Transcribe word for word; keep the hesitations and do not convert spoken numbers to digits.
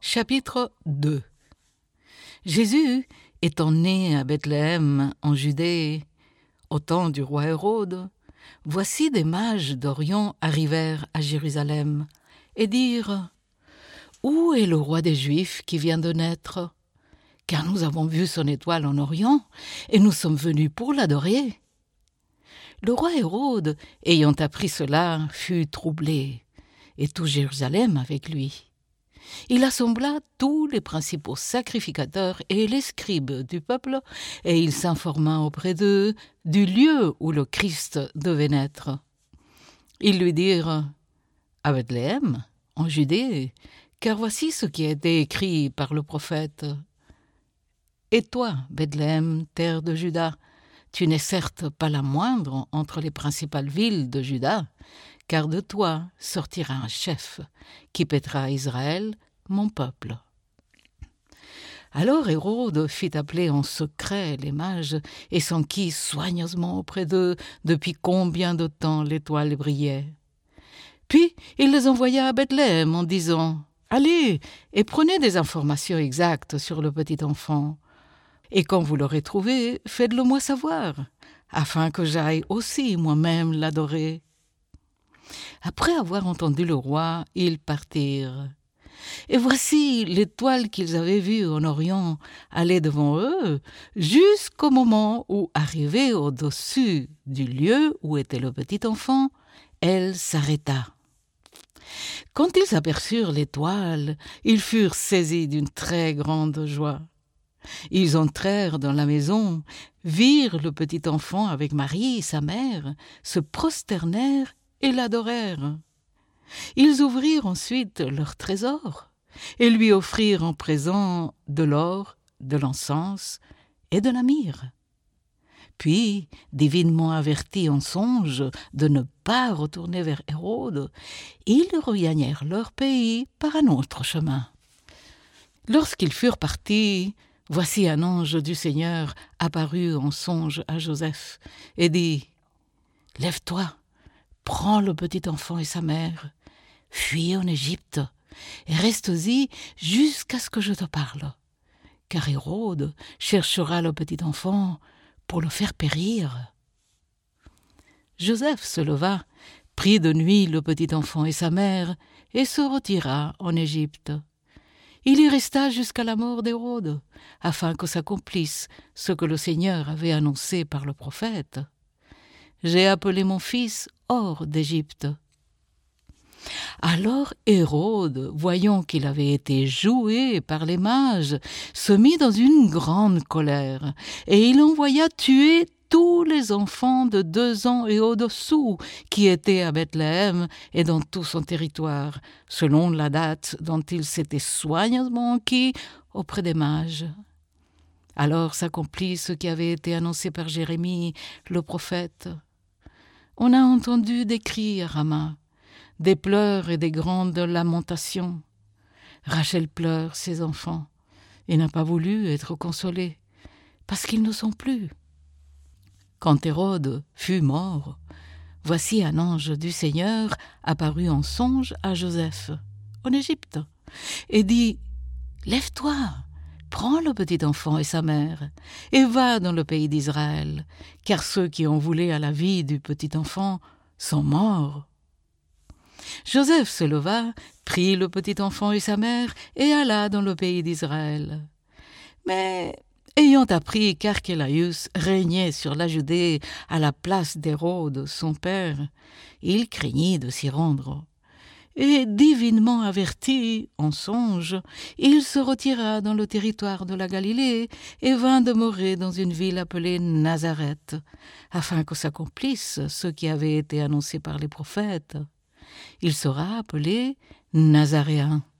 Chapitre deux. Jésus étant né à Bethléem en Judée, au temps du roi Hérode, voici des mages d'Orient arrivèrent à Jérusalem et dirent « Où est le roi des Juifs qui vient de naître ? Car nous avons vu son étoile en Orient et nous sommes venus pour l'adorer. » Le roi Hérode, ayant appris cela, fut troublé, et tout Jérusalem avec lui. Il assembla tous les principaux sacrificateurs et les scribes du peuple, et il s'informa auprès d'eux du lieu où le Christ devait naître. Ils lui dirent « À Bethléem, en Judée, car voici ce qui a été écrit par le prophète. Et toi, Bethléem, terre de Juda, tu n'es certes pas la moindre entre les principales villes de Juda, car de toi sortira un chef qui paîtra Israël, mon peuple. » Alors Hérode fit appeler en secret les mages et s'enquit soigneusement auprès d'eux depuis combien de temps l'étoile brillait. Puis il les envoya à Bethléem en disant « Allez et prenez des informations exactes sur le petit enfant. Et quand vous l'aurez trouvé, faites-le moi savoir, afin que j'aille aussi moi-même l'adorer. » Après avoir entendu le roi, ils partirent. Et voici l'étoile qu'ils avaient vue en Orient aller devant eux, jusqu'au moment où, arrivée au-dessus du lieu où était le petit enfant, elle s'arrêta. Quand ils aperçurent l'étoile, ils furent saisis d'une très grande joie. Ils entrèrent dans la maison, virent le petit enfant avec Marie, sa mère, se prosternèrent et l'adorèrent. Ils ouvrirent ensuite leur trésor et lui offrirent en présent de l'or, de l'encens et de la myrrhe. Puis, divinement avertis en songe de ne pas retourner vers Hérode, ils regagnèrent leur pays par un autre chemin. Lorsqu'ils furent partis, voici un ange du Seigneur apparut en songe à Joseph et dit « Lève-toi, prends le petit enfant et sa mère, fuis en Égypte et reste-y jusqu'à ce que je te parle, car Hérode cherchera le petit enfant pour le faire périr. » Joseph se leva, prit de nuit le petit enfant et sa mère et se retira en Égypte. Il y resta jusqu'à la mort d'Hérode, afin que s'accomplisse ce que le Seigneur avait annoncé par le prophète. « J'ai appelé mon fils hors d'Égypte. » Alors Hérode, voyant qu'il avait été joué par les mages, se mit dans une grande colère, et il envoya tuer tous les enfants de deux ans et au-dessous qui étaient à Bethléem et dans tout son territoire, selon la date dont il s'était soigneusement enquis auprès des mages. Alors s'accomplit ce qui avait été annoncé par Jérémie, le prophète. On a entendu des cris à Rama, des pleurs et des grandes lamentations. Rachel pleure ses enfants et n'a pas voulu être consolée, parce qu'ils ne sont plus. Quand Hérode fut mort, voici un ange du Seigneur apparut en songe à Joseph, en Égypte, et dit « Lève-toi, prends le petit enfant et sa mère, et va dans le pays d'Israël, car ceux qui en voulaient à la vie du petit enfant sont morts. » Joseph se leva, prit le petit enfant et sa mère, et alla dans le pays d'Israël. Mais ayant appris qu'Archélaïus régnait sur la Judée à la place d'Hérode, son père, il craignit de s'y rendre. Et divinement averti, en songe, il se retira dans le territoire de la Galilée et vint demeurer dans une ville appelée Nazareth, afin que s'accomplisse ce qui avait été annoncé par les prophètes. Il sera appelé Nazaréen.